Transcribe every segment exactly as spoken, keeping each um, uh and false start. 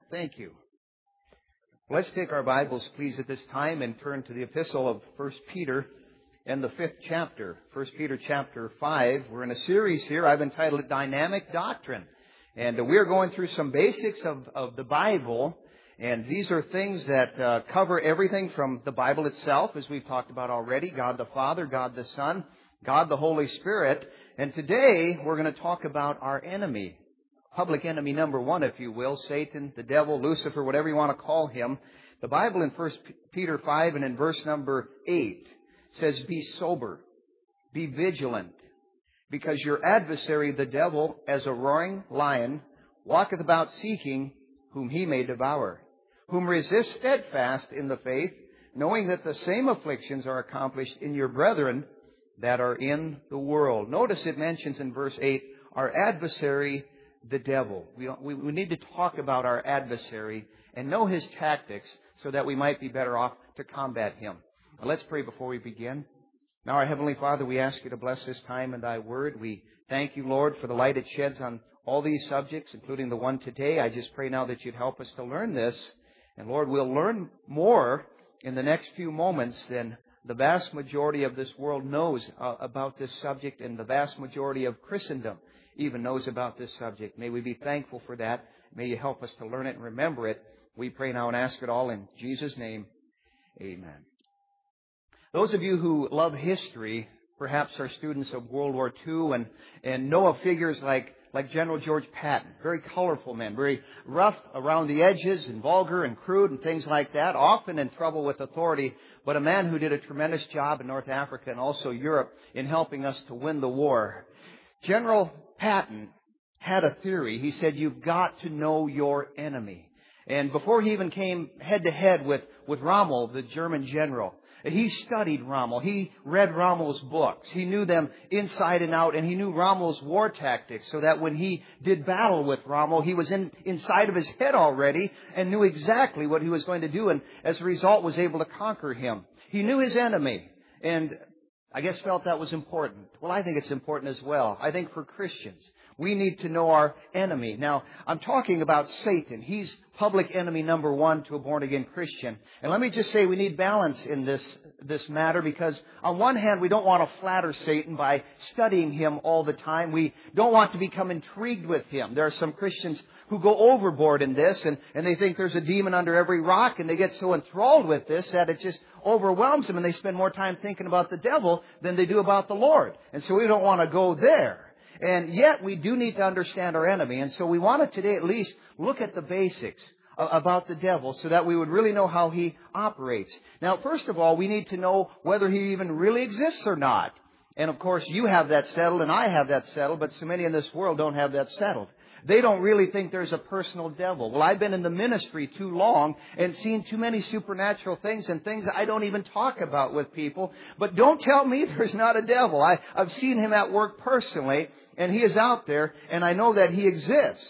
Thank you. Let's take our Bibles, please, at this time and turn to the epistle of First Peter and the fifth chapter. First Peter chapter five. We're in a series here. I've entitled it Dynamic Doctrine. And we're going through some basics of, of the Bible. And these are things that uh, cover everything from the Bible itself, as we've talked about already. God the Father, God the Son, God the Holy Spirit. And today we're going to talk about our enemy. Public enemy number one, if you will, Satan, the devil, Lucifer, whatever you want to call him. The Bible in First Peter five and in verse number eight says, "Be sober, be vigilant, because your adversary, the devil, as a roaring lion, walketh about seeking whom he may devour, whom resist steadfast in the faith, knowing that the same afflictions are accomplished in your brethren that are in the world." Notice it mentions in verse eight, our adversary, the devil. We, we, we need to talk about our adversary and know his tactics so that we might be better off to combat him. Now, let's pray before we begin. Now, our Heavenly Father, we ask you to bless this time in thy word. We thank you, Lord, for the light it sheds on all these subjects, including the one today. I just pray now that you'd help us to learn this. And Lord, we'll learn more in the next few moments than the vast majority of this world knows uh, about this subject, and the vast majority of Christendom even knows about this subject. May we be thankful for that. May you help us to learn it and remember it. We pray now and ask it all in Jesus' name. Amen. Those of you who love history perhaps are students of World War Two and, and know of figures like, like General George Patton. Very colorful man, very rough around the edges and vulgar and crude and things like that, often in trouble with authority, but a man who did a tremendous job in North Africa and also Europe in helping us to win the war. General Patton had a theory. He said, you've got to know your enemy. And before he even came head-to-head with, with Rommel, the German general, he studied Rommel. He read Rommel's books. He knew them inside and out, and he knew Rommel's war tactics, so that when he did battle with Rommel, he was in, inside of his head already and knew exactly what he was going to do, and as a result was able to conquer him. He knew his enemy, and I guess felt that was important. Well, I think it's important as well. I think for Christians, we need to know our enemy. Now, I'm talking about Satan. He's public enemy number one to a born-again Christian. And let me just say we need balance in this, this matter, because on one hand, we don't want to flatter Satan by studying him all the time. We don't want to become intrigued with him. There are some Christians who go overboard in this, and, and they think there's a demon under every rock, and they get so enthralled with this that it just overwhelms them, and they spend more time thinking about the devil than they do about the Lord. And so we don't want to go there. And yet we do need to understand our enemy. And so we want to today at least look at the basics about the devil so that we would really know how he operates. Now, first of all, we need to know whether he even really exists or not. And of course, you have that settled and I have that settled, but so many in this world don't have that settled. They don't really think there's a personal devil. Well, I've been in the ministry too long and seen too many supernatural things and things I don't even talk about with people. But don't tell me there's not a devil. I, I've seen him at work personally, and he is out there, and I know that he exists.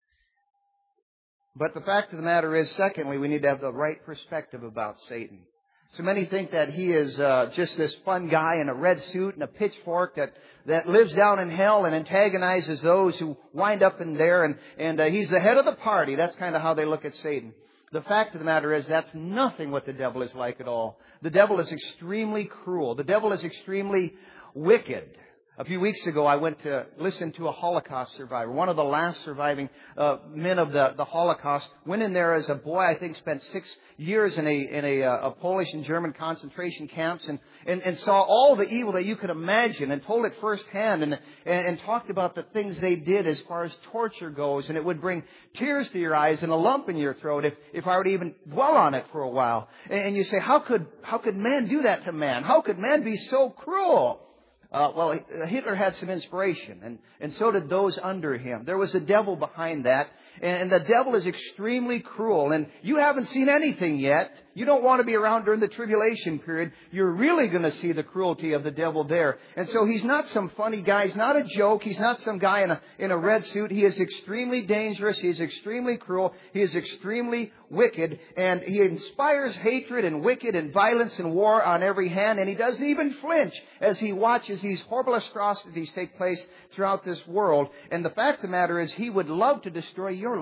But the fact of the matter is, secondly, we need to have the right perspective about Satan. So many think that he is uh, just this fun guy in a red suit and a pitchfork that, that lives down in hell and antagonizes those who wind up in there, and, and uh, he's the head of the party. That's kind of how they look at Satan. The fact of the matter is that's nothing what the devil is like at all. The devil is extremely cruel. The devil is extremely wicked. A few weeks ago, I went to listen to a Holocaust survivor. One of the last surviving uh, men of the, the Holocaust went in there as a boy. I think spent six years in a in a, a Polish and German concentration camps, and, and, and saw all the evil that you could imagine, and told it firsthand, and, and and talked about the things they did as far as torture goes, and it would bring tears to your eyes and a lump in your throat if if I were to even dwell on it for a while. And, and you say, how could how could man do that to man? How could man be so cruel? Uh, well, Hitler had some inspiration, and, and so did those under him. There was a devil behind that, and, and the devil is extremely cruel, and you haven't seen anything yet. You don't want to be around during the tribulation period. You're really going to see the cruelty of the devil there. And so he's not some funny guy. He's not a joke. He's not some guy in a, in a red suit. He is extremely dangerous. He is extremely cruel. He is extremely wicked. And he inspires hatred and wicked and violence and war on every hand. And he doesn't even flinch as he watches these horrible atrocities take place throughout this world. And the fact of the matter is, he would love to destroy your life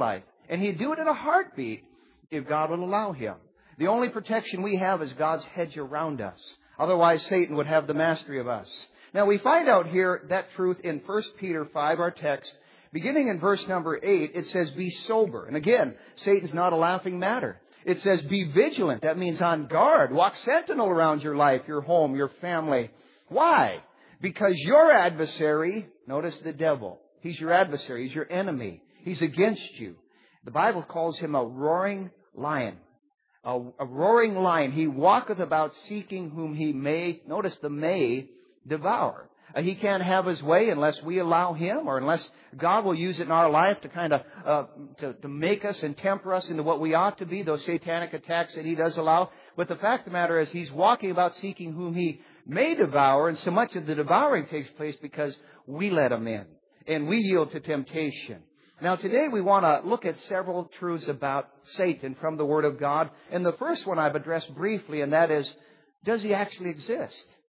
And He'd do it in a heartbeat if God would allow Him. The only protection we have is God's hedge around us. Otherwise, Satan would have the mastery of us. Now, we find out here that truth in First Peter five, our text. Beginning in verse number eight, it says, be sober. And again, Satan's not a laughing matter. It says, be vigilant. That means on guard. Walk sentinel around your life, your home, your family. Why? Because your adversary, notice the devil. He's your adversary. He's your enemy. He's against you. The Bible calls him a roaring lion. A, a roaring lion. He walketh about seeking whom he may, notice the may, devour. Uh, he can't have his way unless we allow him, or unless God will use it in our life to kind of uh, to, to make us and temper us into what we ought to be, those satanic attacks that he does allow. But the fact of the matter is he's walking about seeking whom he may devour, and so much of the devouring takes place because we let him in and we yield to temptation. Now today we want to look at several truths about Satan from the Word of God. And the first one I've addressed briefly, and that is, does he actually exist?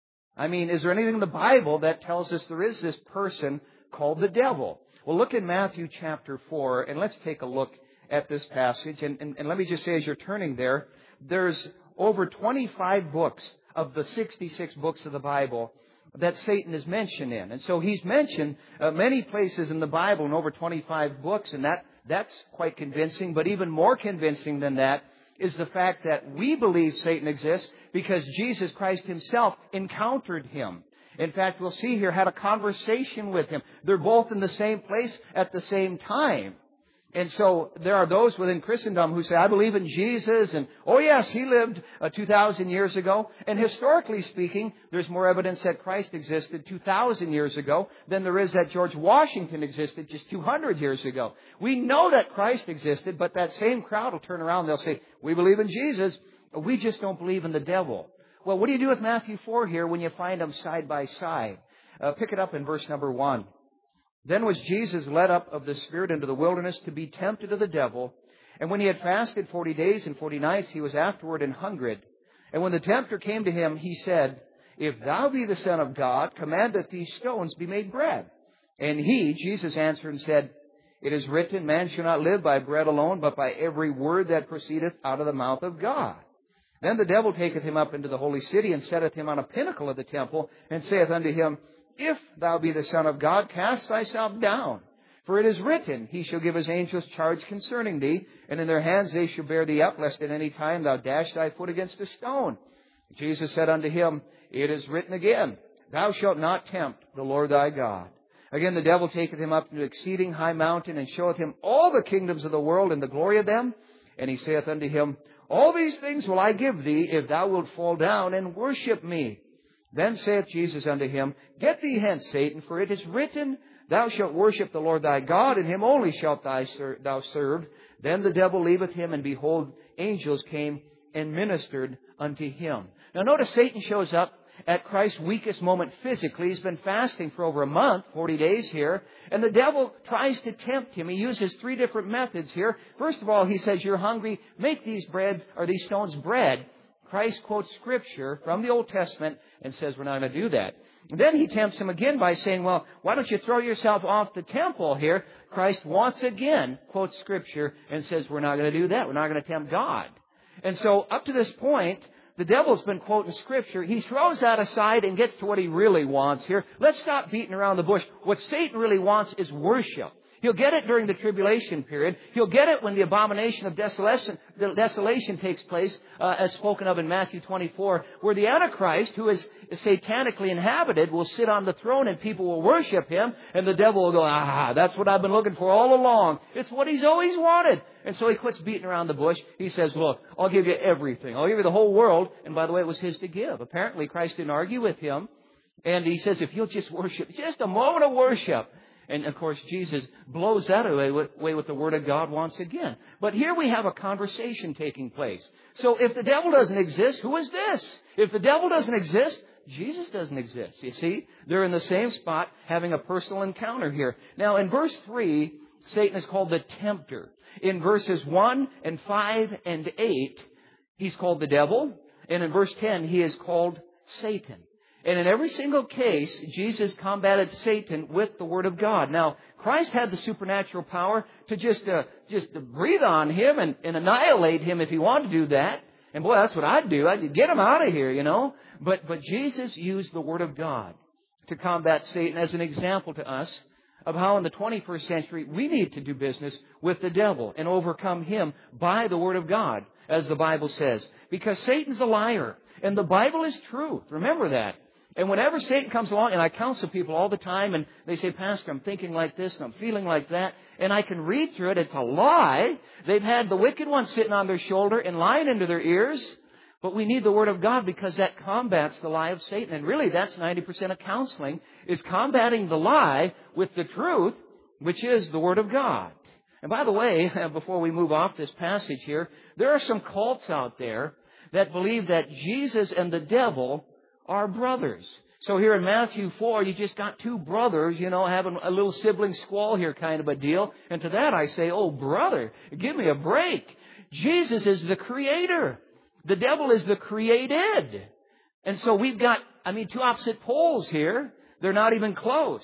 I mean, is there anything in the Bible that tells us there is this person called the devil? Well, look in Matthew chapter four, and let's take a look at this passage. And, and, and let me just say, as you're turning there, there's over twenty-five books of the sixty-six books of the Bible that Satan is mentioned in. And so he's mentioned uh, many places in the Bible in over twenty-five books, and that that's quite convincing. But even more convincing than that is the fact that we believe Satan exists because Jesus Christ Himself encountered him. In fact, we'll see here, had a conversation with him. They're both in the same place at the same time. And so there are those within Christendom who say, I believe in Jesus, and oh yes, He lived uh, two thousand years ago. And historically speaking, there's more evidence that Christ existed two thousand years ago than there is that George Washington existed just two hundred years ago. We know that Christ existed, but that same crowd will turn around and they'll say, we believe in Jesus, we just don't believe in the devil. Well, what do you do with Matthew four here when you find them side by side? Uh, pick it up in verse number one. Then was Jesus led up of the Spirit into the wilderness to be tempted of the devil. And when he had fasted forty days and forty nights, he was afterward an hungered. And when the tempter came to him, he said, if thou be the Son of God, command that these stones be made bread. And he, Jesus, answered and said, it is written, man shall not live by bread alone, but by every word that proceedeth out of the mouth of God. Then the devil taketh him up into the holy city, and setteth him on a pinnacle of the temple, and saith unto him, if thou be the Son of God, cast thyself down. For it is written, He shall give His angels charge concerning thee, and in their hands they shall bear thee up, lest at any time thou dash thy foot against a stone. Jesus said unto him, it is written again, thou shalt not tempt the Lord thy God. Again the devil taketh him up to an exceeding high mountain, and showeth him all the kingdoms of the world and the glory of them. And he saith unto him, all these things will I give thee, if thou wilt fall down and worship me. Then saith Jesus unto him, get thee hence, Satan, for it is written, thou shalt worship the Lord thy God, and Him only shalt thou serve. Then the devil leaveth him, and behold, angels came and ministered unto him. Now notice Satan shows up at Christ's weakest moment physically. He's been fasting for over a month, forty days here, and the devil tries to tempt him. He uses three different methods here. First of all, he says, you're hungry, make these breads or these stones bread. Christ quotes Scripture from the Old Testament and says we're not going to do that. And then he tempts him again by saying, well, why don't you throw yourself off the temple here? Christ once again quotes Scripture and says we're not going to do that. We're not going to tempt God. And so up to this point, the devil's been quoting Scripture. He throws that aside and gets to what he really wants here. Let's stop beating around the bush. What Satan really wants is worship. He'll get it during the tribulation period. He'll get it when the abomination of desolation, desolation takes place, uh, as spoken of in Matthew twenty-four, where the Antichrist, who is satanically inhabited, will sit on the throne and people will worship him, and the devil will go, ah, that's what I've been looking for all along. It's what he's always wanted. And so he quits beating around the bush. He says, look, I'll give you everything. I'll give you the whole world. And by the way, it was his to give. Apparently, Christ didn't argue with him. And he says, if you'll just worship, just a moment of worship. And, of course, Jesus blows that away with, away with the Word of God once again. But here we have a conversation taking place. So if the devil doesn't exist, who is this? If the devil doesn't exist, Jesus doesn't exist. You see, they're in the same spot having a personal encounter here. Now, in verse three, Satan is called the tempter. In verses one and five and eight, he's called the devil. And in verse ten, he is called Satan. And in every single case, Jesus combated Satan with the Word of God. Now, Christ had the supernatural power to just uh, just to breathe on him and, and annihilate him if he wanted to do that. And boy, that's what I'd do. I'd get him out of here, you know. But but Jesus used the Word of God to combat Satan as an example to us of how in the twenty-first century we need to do business with the devil and overcome him by the Word of God, as the Bible says. Because Satan's a liar, and the Bible is truth. Remember that. And whenever Satan comes along, and I counsel people all the time, and they say, Pastor, I'm thinking like this, and I'm feeling like that, and I can read through it, it's a lie. They've had the wicked one sitting on their shoulder and lying into their ears. But we need the Word of God because that combats the lie of Satan. And really, that's ninety percent of counseling, is combating the lie with the truth, which is the Word of God. And by the way, before we move off this passage here, there are some cults out there that believe that Jesus and the devil are brothers. So here in Matthew four, you just got two brothers, you know, having a little sibling squall here kind of a deal. And to that I say, oh, brother, give me a break. Jesus is the creator. The devil is the created. And so we've got, I mean, two opposite poles here. They're not even close.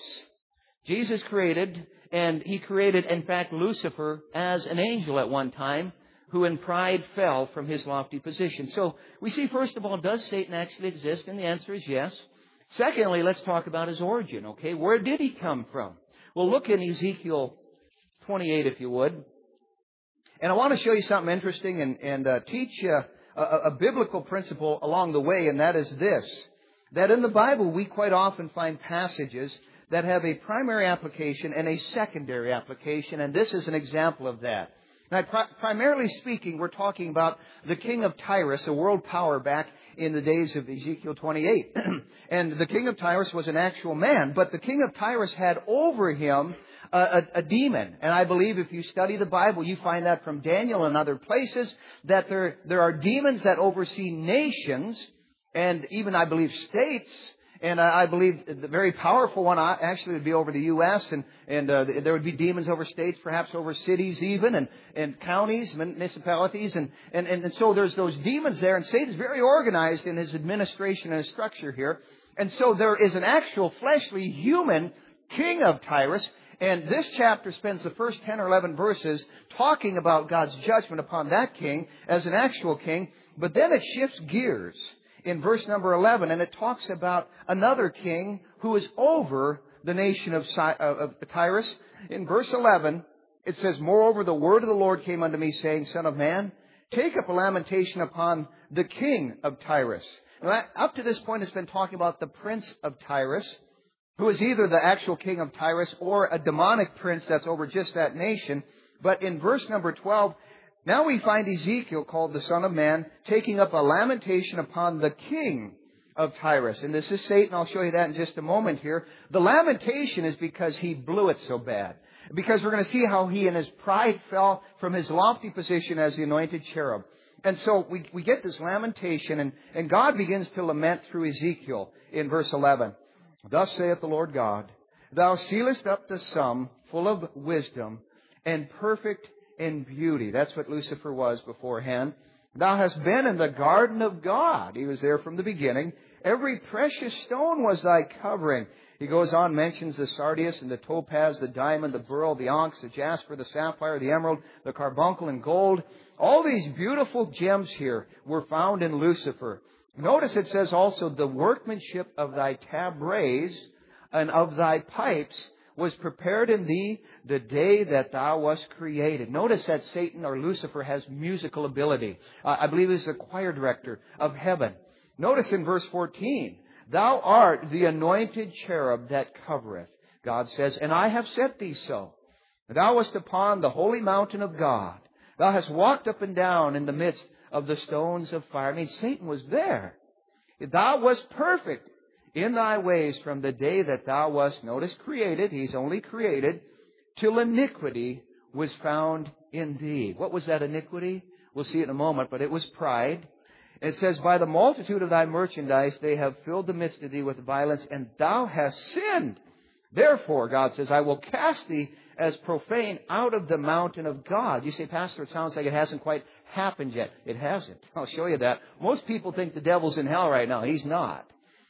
Jesus created, and he created, in fact, Lucifer as an angel at one time, who in pride fell from his lofty position. So we see, first of all, does Satan actually exist? And the answer is yes. Secondly, let's talk about his origin, okay? Where did he come from? Well, look in Ezekiel twenty-eight, if you would. And I want to show you something interesting and, and uh, teach you a, a biblical principle along the way, and that is this, that in the Bible we quite often find passages that have a primary application and a secondary application, and this is an example of that. Now, pri- primarily speaking, we're talking about the king of Tyrus, a world power back in the days of Ezekiel twenty-eight. And the king of Tyrus was an actual man, but the king of Tyrus had over him a, a, a demon. And I believe if you study the Bible, you find that from Daniel and other places, that there, there are demons that oversee nations, and even, I believe, states. And I believe the very powerful one actually would be over the U S and, and uh, there would be demons over states, perhaps over cities even, and, and counties, municipalities. And, and, and so there's those demons there, and Satan's very organized in his administration and his structure here. And so there is an actual fleshly human king of Tyrus. And this chapter spends the first ten or eleven verses talking about God's judgment upon that king as an actual king. But then it shifts gears in verse number eleven, and it talks about another king who is over the nation of Tyrus. In verse eleven, it says, Moreover, the word of the Lord came unto me, saying, Son of man, take up a lamentation upon the king of Tyrus. Now, up to this point, it's been talking about the prince of Tyrus, who is either the actual king of Tyrus or a demonic prince that's over just that nation. But in verse number twelve, now we find Ezekiel, called the Son of Man, taking up a lamentation upon the king of Tyrus. And this is Satan. I'll show you that in just a moment here. The lamentation is because he blew it so bad. Because we're going to see how he in his pride fell from his lofty position as the anointed cherub. And so we, we get this lamentation, and, and God begins to lament through Ezekiel in verse eleven. Thus saith the Lord God, Thou sealest up the sum full of wisdom and perfect in beauty. That's what Lucifer was beforehand. Thou hast been in the garden of God. He was there from the beginning. Every precious stone was thy covering. He goes on, mentions the sardius and the topaz, the diamond, the beryl, the onyx, the jasper, the sapphire, the emerald, the carbuncle, and gold. All these beautiful gems here were found in Lucifer. Notice it says also, the workmanship of thy tabrets and of thy pipes was prepared in thee the day that thou wast created. Notice that Satan or Lucifer has musical ability. Uh, I believe he's the choir director of heaven. Notice in verse fourteen, Thou art the anointed cherub that covereth. God says, And I have set thee so. Thou wast upon the holy mountain of God. Thou hast walked up and down in the midst of the stones of fire. I mean, Satan was there. Thou wast perfect in thy ways from the day that thou wast, notice, created. He's only created, till iniquity was found in thee. What was that iniquity? We'll see it in a moment, but it was pride. It says, By the multitude of thy merchandise they have filled the midst of thee with violence, and thou hast sinned. Therefore, God says, I will cast thee as profane out of the mountain of God. You say, Pastor, it sounds like it hasn't quite happened yet. It hasn't. I'll show you that. Most people think the devil's in hell right now. He's not.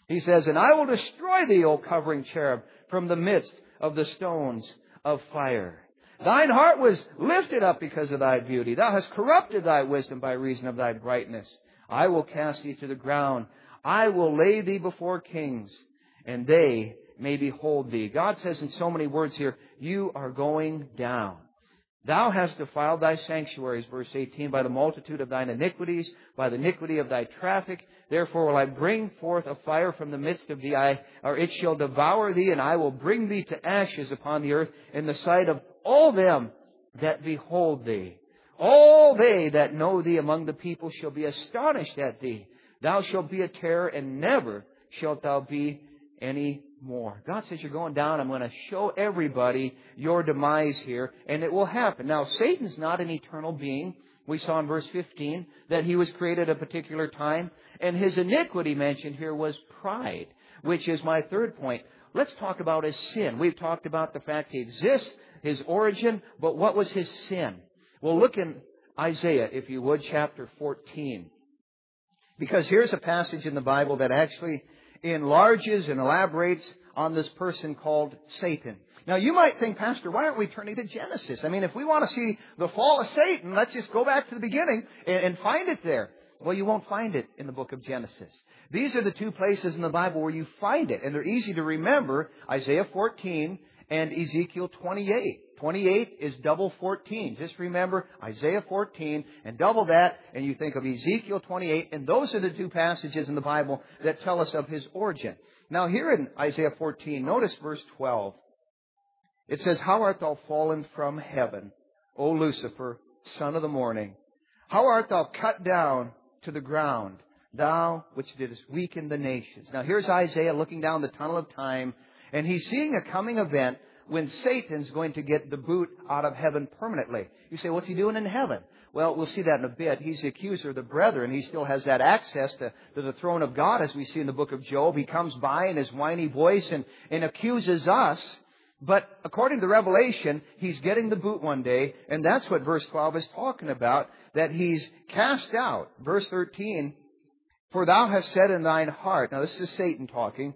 He says, and I will destroy thee, O covering cherub, from the midst of the stones of fire. Thine heart was lifted up because of thy beauty. Thou hast corrupted thy wisdom by reason of thy brightness. I will cast thee to the ground. I will lay thee before kings, and they may behold thee. God says in so many words here, you are going down. Thou hast defiled thy sanctuaries, verse eighteen, by the multitude of thine iniquities, by the iniquity of thy traffic. Therefore will I bring forth a fire from the midst of thee, I, or it shall devour thee, and I will bring thee to ashes upon the earth in the sight of all them that behold thee. All they that know thee among the people shall be astonished at thee. Thou shalt be a terror, and never shalt thou be any more. God says you're going down. I'm going to show everybody your demise here, and it will happen. Now, Satan's not an eternal being. We saw in verse fifteen that he was created at a particular time, and his iniquity mentioned here was pride, which is my third point. Let's talk about his sin. We've talked about the fact he exists, his origin, but what was his sin? Well, look in Isaiah, if you would, chapter fourteen. Because here's a passage in the Bible that actually enlarges and elaborates on this person called Satan. Now, you might think, Pastor, why aren't we turning to Genesis? I mean, if we want to see the fall of Satan, let's just go back to the beginning and, and find it there. Well, you won't find it in the book of Genesis. These are the two places in the Bible where you find it, and they're easy to remember, Isaiah fourteen and Ezekiel twenty-eight. twenty-eight is double fourteen. Just remember Isaiah fourteen and double that, and you think of Ezekiel twenty-eight, and those are the two passages in the Bible that tell us of his origin. Now, here in Isaiah fourteen, notice verse twelve. It says, how art thou fallen from heaven, O Lucifer, son of the morning? How art thou cut down to the ground, thou which didst weaken the nations? Now, here's Isaiah looking down the tunnel of time, and he's seeing a coming event when Satan's going to get the boot out of heaven permanently. You say, what's he doing in heaven? Well, we'll see that in a bit. He's the accuser of the brethren. He still has that access to, to the throne of God, as we see in the book of Job. He comes by in his whiny voice and, and accuses us. But according to Revelation, he's getting the boot one day, and that's what verse twelve is talking about, that he's cast out. Verse thirteen, for thou hast said in thine heart, now this is Satan talking,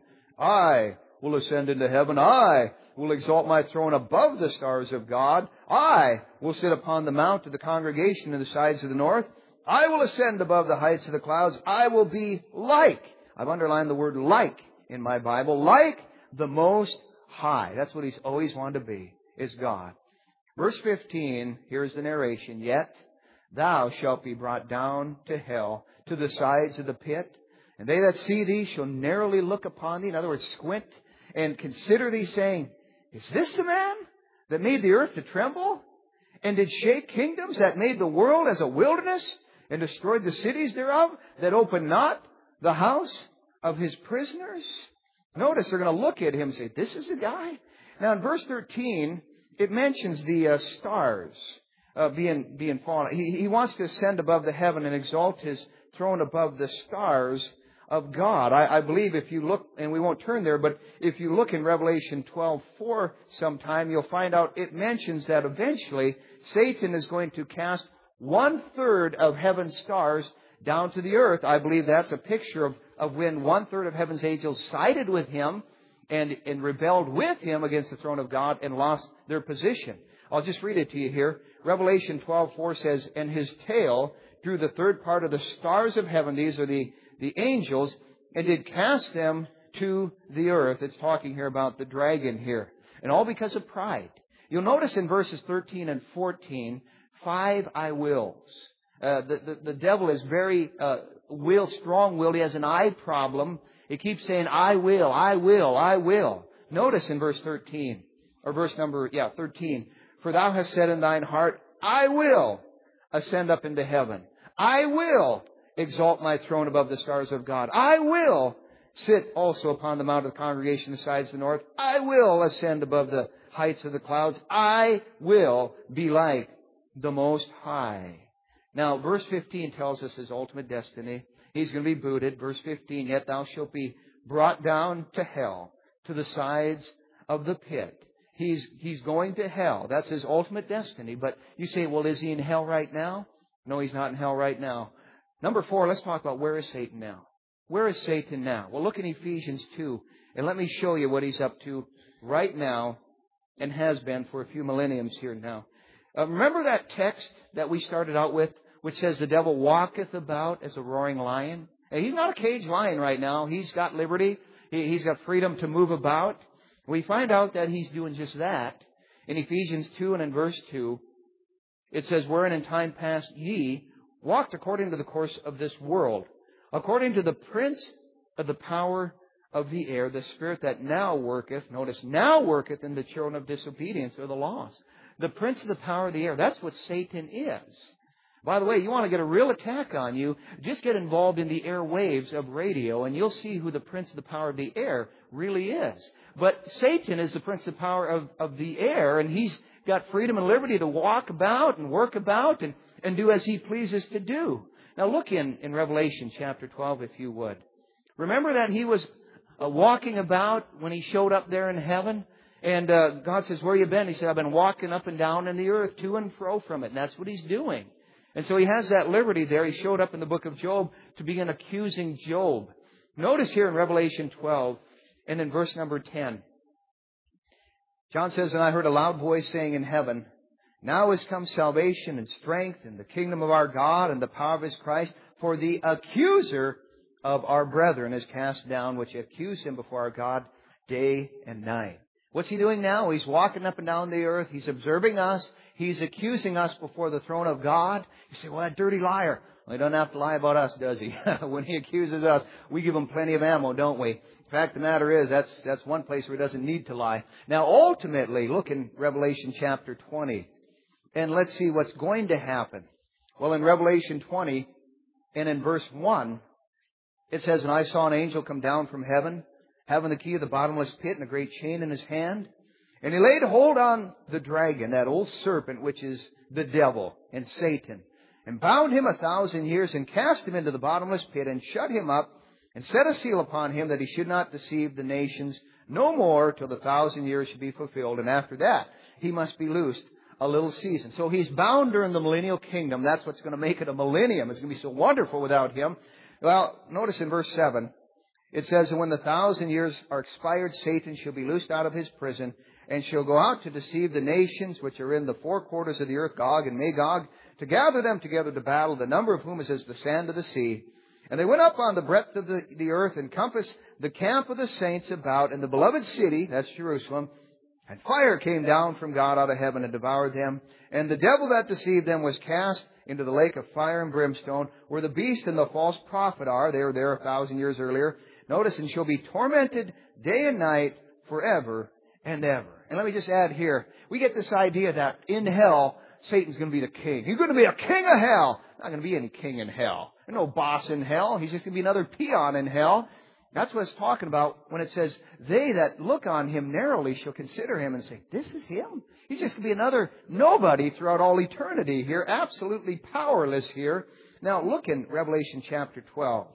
I will ascend into heaven, I will exalt my throne above the stars of God, I will sit upon the mount of the congregation in the sides of the north, I will ascend above the heights of the clouds, I will be like, I've underlined the word like in my Bible, like the Most High. That's what he's always wanted to be, is God. Verse fifteen, here's the narration. Yet thou shalt be brought down to hell, to the sides of the pit, and they that see thee shall narrowly look upon thee. In other words, squint and consider thee, saying, is this the man that made the earth to tremble, and did shake kingdoms, that made the world as a wilderness, and destroyed the cities thereof, that opened not the house of his prisoners? Notice they're going to look at him and say, this is the guy? Now in verse thirteen, it mentions the uh, stars uh, being being fallen. He, he wants to ascend above the heaven and exalt his throne above the stars of God. I, I believe if you look, and we won't turn there, but if you look in Revelation twelve four sometime, you'll find out it mentions that eventually Satan is going to cast one third of heaven's stars down to the earth. I believe that's a picture of of when one-third of heaven's angels sided with him and, and rebelled with him against the throne of God and lost their position. I'll just read it to you here. Revelation twelve four says, and his tail drew the third part of the stars of heaven, these are the, the angels, and did cast them to the earth. It's talking here about the dragon here. And all because of pride. You'll notice in verses thirteen and fourteen, five I wills. Uh, the, the, the devil is very uh, will, strong-willed. He has an I problem. He keeps saying, I will, I will, I will. Notice in verse thirteen, or verse number, yeah, thirteen. For thou hast said in thine heart, I will ascend up into heaven. I will exalt my throne above the stars of God. I will sit also upon the mount of the congregation the sides of the north. I will ascend above the heights of the clouds. I will be like the Most High. Now, verse fifteen tells us his ultimate destiny. He's going to be booted. Verse fifteen, yet thou shalt be brought down to hell, to the sides of the pit. He's, he's going to hell. That's his ultimate destiny. But you say, well, is he in hell right now? No, he's not in hell right now. Number four, let's talk about where is Satan now? Where is Satan now? Well, look in Ephesians two, and let me show you what he's up to right now and has been for a few millenniums here now. Uh, remember that text that we started out with, which says the devil walketh about as a roaring lion? Now, he's not a caged lion right now. He's got liberty. He, he's got freedom to move about. We find out that he's doing just that. In Ephesians two and in verse two, it says, wherein in time past ye walked according to the course of this world, according to the prince of the power of the air, the spirit that now worketh, notice, now worketh in the children of disobedience or the lost. The prince of the power of the air, that's what Satan is. By the way, you want to get a real attack on you, just get involved in the airwaves of radio, and you'll see who the prince of the power of the air really is. But Satan is the prince of the power of, of the air, and he's got freedom and liberty to walk about and work about and, and do as he pleases to do. Now look in, in Revelation chapter twelve, if you would. Remember that he was uh, walking about when he showed up there in heaven? And uh, God says, where you been? He said, I've been walking up and down in the earth, to and fro from it. And that's what he's doing. And so he has that liberty there. He showed up in the book of Job to begin accusing Job. Notice here in Revelation twelve and in verse number ten. John says, and I heard a loud voice saying in heaven, now is come salvation and strength and the kingdom of our God and the power of his Christ. For the accuser of our brethren is cast down, which accuse him before our God day and night. What's he doing now? He's walking up and down the earth. He's observing us. He's accusing us before the throne of God. You say, well, that dirty liar. Well, he doesn't have to lie about us, does he? When he accuses us, we give him plenty of ammo, don't we? The fact of the matter is, that's, that's one place where he doesn't need to lie. Now, ultimately, look in Revelation chapter twenty, and let's see what's going to happen. Well, in Revelation twenty, and in verse one, it says, and I saw an angel come down from heaven, having the key of the bottomless pit and a great chain in his hand. And he laid hold on the dragon, that old serpent, which is the devil and Satan, and bound him a thousand years, and cast him into the bottomless pit, and shut him up, and set a seal upon him, that he should not deceive the nations no more till the thousand years should be fulfilled. And after that, he must be loosed a little season. So he's bound during the millennial kingdom. That's what's going to make it a millennium. It's going to be so wonderful without him. Well, notice in verse seven, it says, and when the thousand years are expired, Satan shall be loosed out of his prison, and shall go out to deceive the nations which are in the four quarters of the earth, Gog and Magog, to gather them together to battle, the number of whom is as the sand of the sea. And they went up on the breadth of the, the earth, and compassed the camp of the saints about, and the beloved city, that's Jerusalem, and fire came down from God out of heaven and devoured them. And the devil that deceived them was cast into the lake of fire and brimstone, where the beast and the false prophet are. They were there a thousand years earlier. Notice, and shall be tormented day and night forever and ever. And let me just add here, we get this idea that in hell, Satan's going to be the king. He's going to be a king of hell. Not going to be any king in hell. There's no boss in hell. He's just going to be another peon in hell. That's what it's talking about when it says, they that look on him narrowly shall consider him and say, this is him? He's just going to be another nobody throughout all eternity here. Absolutely powerless here. Now look in Revelation chapter twelve.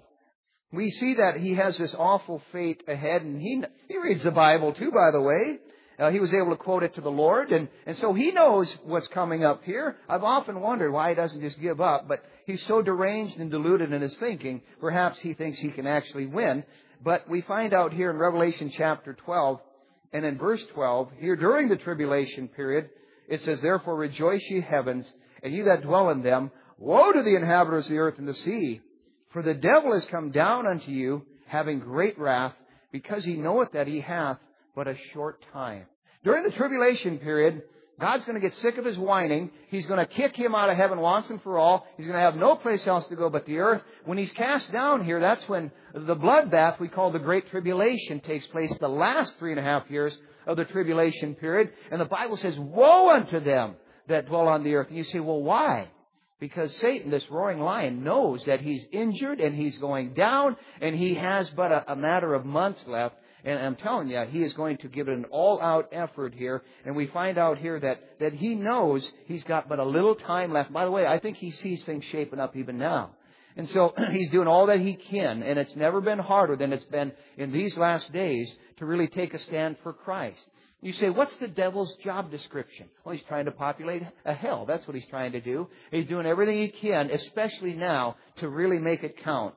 We see that he has this awful fate ahead, and he he reads the Bible too, by the way. Uh, he was able to quote it to the Lord, and, and so he knows what's coming up here. I've often wondered why he doesn't just give up, but he's so deranged and deluded in his thinking, perhaps he thinks he can actually win. But we find out here in Revelation chapter twelve, and in verse twelve, here during the tribulation period, it says, therefore rejoice ye heavens, and ye that dwell in them. Woe to the inhabitants of the earth and the sea! For the devil is come down unto you, having great wrath, because he knoweth that he hath but a short time. During the tribulation period, God's going to get sick of his whining. He's going to kick him out of heaven once and for all. He's going to have no place else to go but the earth. When he's cast down here, that's when the bloodbath we call the Great Tribulation takes place, the last three and a half years of the tribulation period. And the Bible says, woe unto them that dwell on the earth. And you say, well, why? Because Satan, this roaring lion, knows that he's injured and he's going down, and he has but a, a matter of months left. And I'm telling you, he is going to give it an all-out effort here. And we find out here that, that he knows he's got but a little time left. By the way, I think he sees things shaping up even now. And so he's doing all that he can. And it's never been harder than it's been in these last days to really take a stand for Christ. You say, what's the devil's job description? Well, he's trying to populate a hell. That's what he's trying to do. He's doing everything he can, especially now, to really make it count.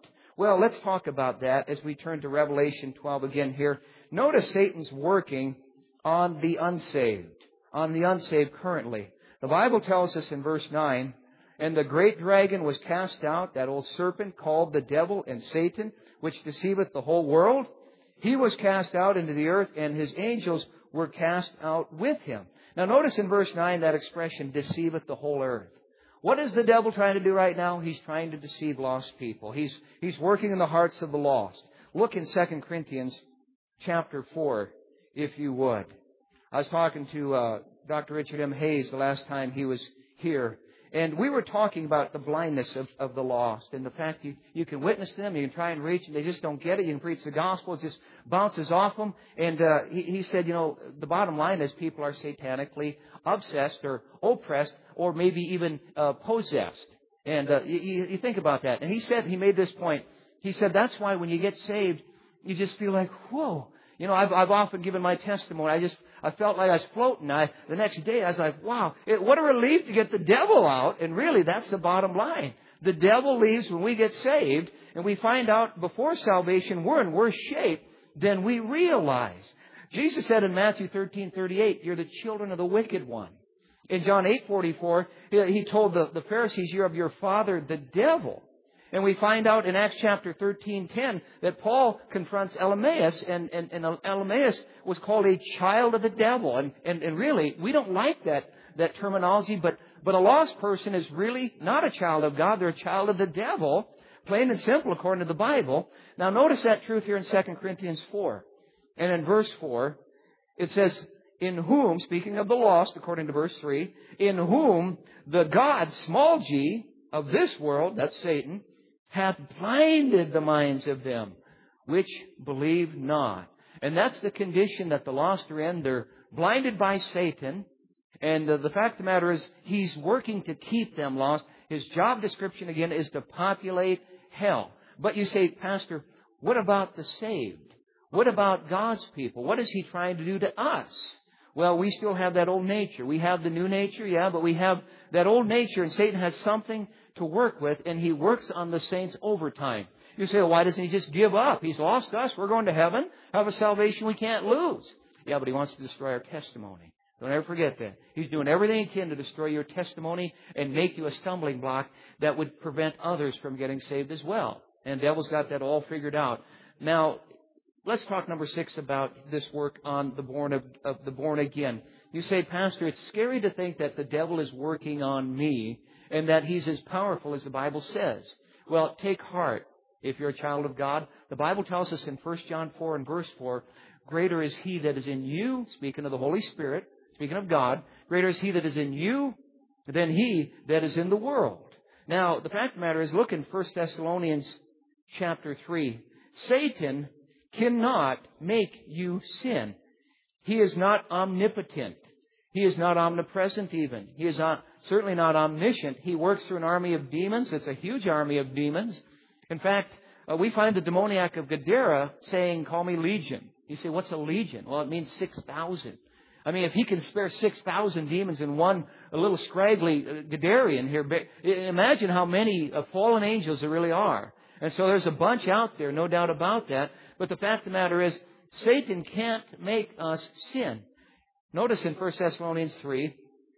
Well, let's talk about that as we turn to Revelation twelve again here. Notice Satan's working on the unsaved, on the unsaved currently. The Bible tells us in verse nine, "And the great dragon was cast out, that old serpent called the devil and Satan, which deceiveth the whole world. He was cast out into the earth, and his angels were cast out with him." Now notice in verse nine that expression, deceiveth the whole earth. What is the devil trying to do right now? He's trying to deceive lost people. He's, he's working in the hearts of the lost. Look in Second Corinthians chapter four, if you would. I was talking to uh, Doctor Richard M. Hayes the last time he was here. And we were talking about the blindness of, of the lost and the fact you, you can witness to them, you can try and reach them, they just don't get it. You can preach the gospel, it just bounces off them. And uh, he, he said, you know, the bottom line is people are satanically obsessed or oppressed or maybe even uh, possessed. And uh, you, you think about that. And he said, he made this point. He said, that's why when you get saved, you just feel like, whoa. You know, I've, I've often given my testimony. I just, I felt like I was floating. I, the next day I was like, wow, it, what a relief to get the devil out. And really, that's the bottom line. The devil leaves when we get saved, and we find out before salvation we're in worse shape than we realize. Jesus said in Matthew thirteen thirty-eight, you're the children of the wicked one. In John eight forty-four, he told the, the Pharisees, you're of your father, the devil. And we find out in Acts chapter thirteen ten that Paul confronts Elymas, and, and, and Elymas was called a child of the devil. And, and, and really, we don't like that, that terminology, but, but a lost person is really not a child of God. They're a child of the devil, plain and simple according to the Bible. Now notice that truth here in Second Corinthians four. And in verse four, it says, in whom, speaking of the lost, according to verse three, in whom the God, small g, of this world, that's Satan, hath blinded the minds of them which believe not. And that's the condition that the lost are in. They're blinded by Satan. And uh, the fact of the matter is, he's working to keep them lost. His job description, again, is to populate hell. But you say, Pastor, what about the saved? What about God's people? What is He trying to do to us? Well, we still have that old nature. We have the new nature, yeah, but we have that old nature, and Satan has something to work with, and he works on the saints overtime. You say, well, why doesn't he just give up? He's lost us. We're going to heaven. Have a salvation we can't lose. Yeah, but he wants to destroy our testimony. Don't ever forget that. He's doing everything he can to destroy your testimony and make you a stumbling block that would prevent others from getting saved as well. And the devil's got that all figured out. Now, let's talk number six about this work on the born of, of the born again. You say, Pastor, it's scary to think that the devil is working on me and that he's as powerful as the Bible says. Well, take heart if you're a child of God. The Bible tells us in First John four and verse four, greater is He that is in you, speaking of the Holy Spirit, speaking of God, greater is He that is in you than he that is in the world. Now, the fact of the matter is, look in First Thessalonians chapter three. Satan cannot make you sin. He is not omnipotent. He is not omnipresent even. He is not, certainly not omniscient. He works through an army of demons. It's a huge army of demons. In fact, uh, we find the demoniac of Gadara saying, call me legion. You say, what's a legion? Well, it means six thousand. I mean, if he can spare six thousand demons in one a little scraggly uh, Gadarian here, imagine how many uh, fallen angels there really are. And so there's a bunch out there, no doubt about that. But the fact of the matter is, Satan can't make us sin. Notice in First Thessalonians three,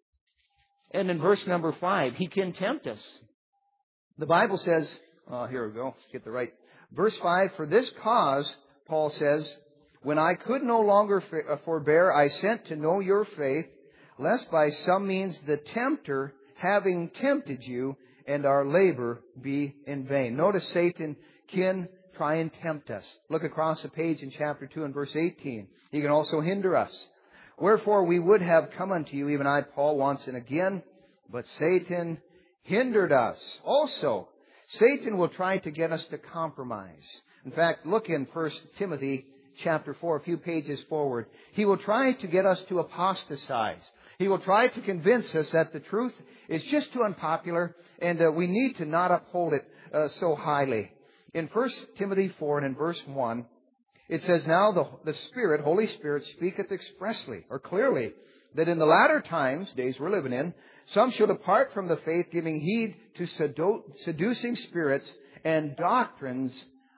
and in verse number five, he can tempt us. The Bible says, oh, here we go, let's get the right. Verse five, for this cause, Paul says, when I could no longer forbear, I sent to know your faith, lest by some means the tempter, having tempted you, and our labor be in vain. Notice Satan can try and tempt us. Look across the page in chapter two and verse eighteen. He can also hinder us. Wherefore we would have come unto you, even I, Paul, once and again, but Satan hindered us. Also, Satan will try to get us to compromise. In fact, look in First Timothy chapter four, a few pages forward. He will try to get us to apostatize. He will try to convince us that the truth is just too unpopular and uh, we need to not uphold it uh, so highly. In First Timothy four and in verse one, it says, now the, the Spirit, Holy Spirit, speaketh expressly, or clearly, that in the latter times, days we're living in, some shall depart from the faith, giving heed to sedu- seducing spirits and doctrines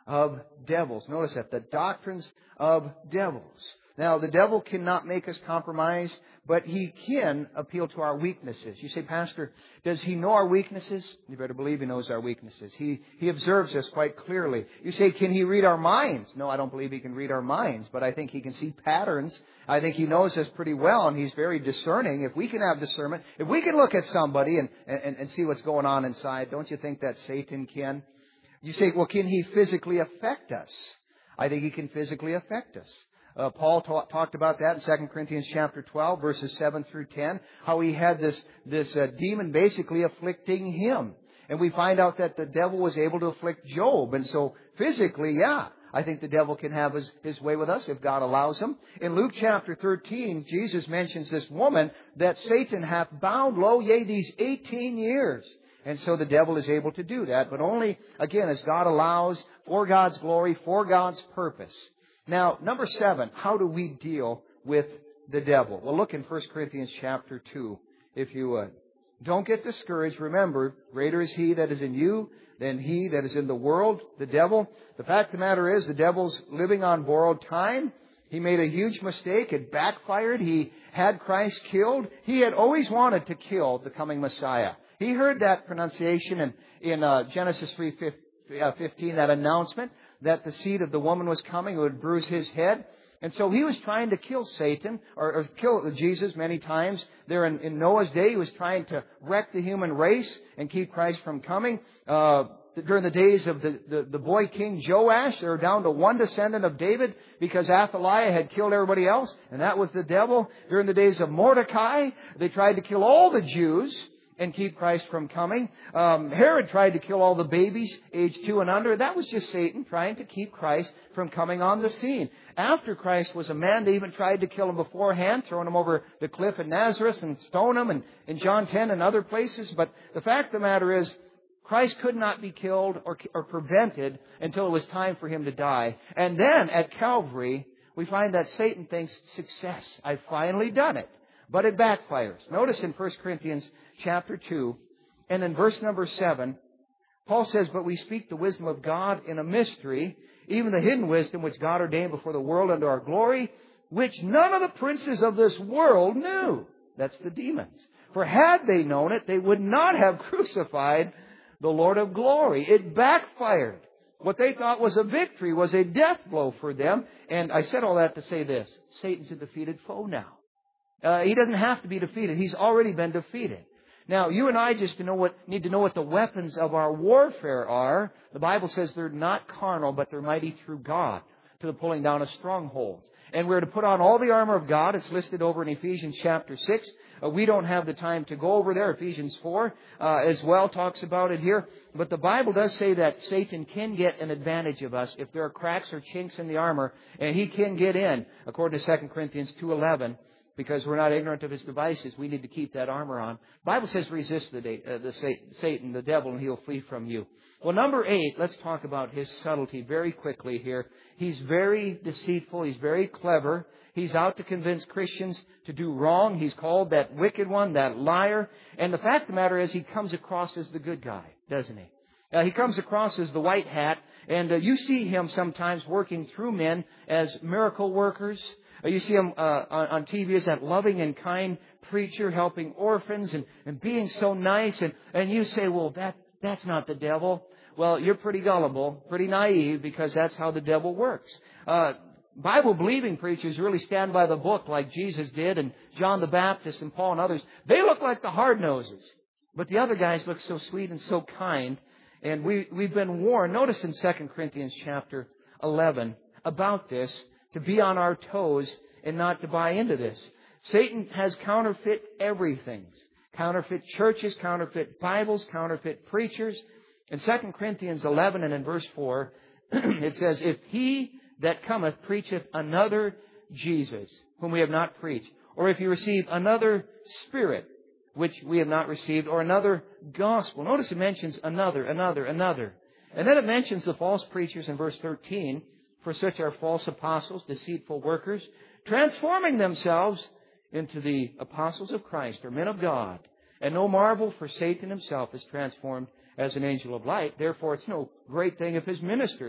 of devils. Notice that, the doctrines of devils. Now, the devil cannot make us compromise, but he can appeal to our weaknesses. You say, Pastor, does he know our weaknesses? You better believe he knows our weaknesses. He, he observes us quite clearly. You say, can he read our minds? No, I don't believe he can read our minds, but I think he can see patterns. I think he knows us pretty well, and he's very discerning. If we can have discernment, if we can look at somebody and, and, and see what's going on inside, don't you think that Satan can? You say, well, can he physically affect us? I think he can physically affect us. Uh, Paul ta- talked about that in Second Corinthians chapter twelve, verses seven through ten, how he had this, this uh, demon basically afflicting him. And we find out that the devil was able to afflict Job. And so physically, yeah, I think the devil can have his, his way with us if God allows him. In Luke chapter thirteen, Jesus mentions this woman that Satan hath bound, lo, yea, these eighteen years. And so the devil is able to do that, but only, again, as God allows, for God's glory, for God's purpose. Now, number seven, how do we deal with the devil? Well, look in First Corinthians chapter two, if you would. Don't get discouraged. Remember, greater is he that is in you than he that is in the world, the devil. The fact of the matter is, the devil's living on borrowed time. He made a huge mistake. It backfired. He had Christ killed. He had always wanted to kill the coming Messiah. He heard that pronunciation in, in uh, Genesis three fifteen, that announcement that the seed of the woman was coming, who would bruise his head. And so he was trying to kill Satan, or, or kill Jesus many times. There in, in Noah's day, he was trying to wreck the human race and keep Christ from coming. Uh, during the days of the, the, the boy king Joash, they were down to one descendant of David because Athaliah had killed everybody else, and that was the devil. During the days of Mordecai, they tried to kill all the Jews and keep Christ from coming. Um, Herod tried to kill all the babies age two and under. That was just Satan trying to keep Christ from coming on the scene. After Christ was a man, they even tried to kill him beforehand, throwing him over the cliff in Nazareth and stone him, and in John ten and other places. But the fact of the matter is, Christ could not be killed or, or prevented until it was time for him to die. And then at Calvary, we find that Satan thinks, success, I've finally done it. But it backfires. Notice in First Corinthians chapter two, and in verse number seven, Paul says, but we speak the wisdom of God in a mystery, even the hidden wisdom which God ordained before the world unto our glory, which none of the princes of this world knew. That's the demons. For had they known it, they would not have crucified the Lord of glory. It backfired. What they thought was a victory was a death blow for them. And I said all that to say this: Satan's a defeated foe now. Uh, he doesn't have to be defeated. He's already been defeated. Now, you and I just to know what, need to know what the weapons of our warfare are. The Bible says they're not carnal, but they're mighty through God to the pulling down of strongholds. And we're to put on all the armor of God. It's listed over in Ephesians chapter six. Uh, we don't have the time to go over there. Ephesians four uh, as well talks about it here. But the Bible does say that Satan can get an advantage of us if there are cracks or chinks in the armor, and he can get in, according to Second Corinthians two eleven. Because we're not ignorant of his devices, we need to keep that armor on. The Bible says resist the, de- uh, the Satan, the devil, and he'll flee from you. Well, number eight, let's talk about his subtlety very quickly here. He's very deceitful. He's very clever. He's out to convince Christians to do wrong. He's called that wicked one, that liar. And the fact of the matter is, he comes across as the good guy, doesn't he? Uh, he comes across as the white hat. And uh, you see him sometimes working through men as miracle workers. You see him uh, on, on T V as that loving and kind preacher helping orphans and, and being so nice. And, and you say, well, that that's not the devil. Well, you're pretty gullible, pretty naive, because that's how the devil works. Uh, Bible-believing preachers really stand by the book like Jesus did, and John the Baptist and Paul and others. They look like the hard-noses. But the other guys look so sweet and so kind. And we, we've been warned, notice in Second Corinthians chapter eleven, about this, to be on our toes and not to buy into this. Satan has counterfeit everything. Counterfeit churches, counterfeit Bibles, counterfeit preachers. In Second Corinthians eleven and in verse four, it says, if he that cometh preacheth another Jesus, whom we have not preached, or if you receive another spirit, which we have not received, or another gospel. Notice it mentions another, another, another. And then it mentions the false preachers in verse thirteen. For such are false apostles, deceitful workers, transforming themselves into the apostles of Christ, or men of God. And no marvel, for Satan himself is transformed as an angel of light. Therefore, it's no great thing if his ministers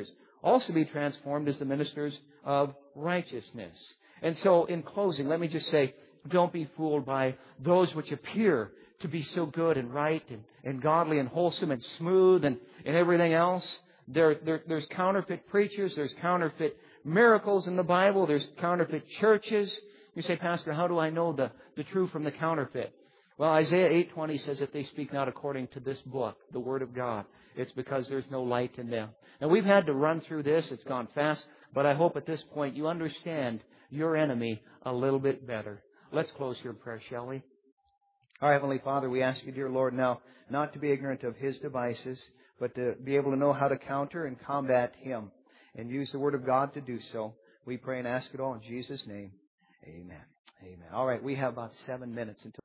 also be transformed as the ministers of righteousness. And so, in closing, let me just say, don't be fooled by those which appear to be so good and right and, and godly and wholesome and smooth and, and everything else. There, there, there's counterfeit preachers. There's counterfeit miracles in the Bible. There's counterfeit churches. You say, Pastor, how do I know the, the true from the counterfeit? Well, Isaiah eight twenty says, if they speak not according to this book, the Word of God, it's because there's no light in them. And we've had to run through this. It's gone fast. But I hope at this point you understand your enemy a little bit better. Let's close here in prayer, shall we? Our Heavenly Father, we ask you, dear Lord, now not to be ignorant of his devices, but to be able to know how to counter and combat him and use the Word of God to do so. We pray and ask it all in Jesus' name. Amen. Amen. All right, we have about seven minutes until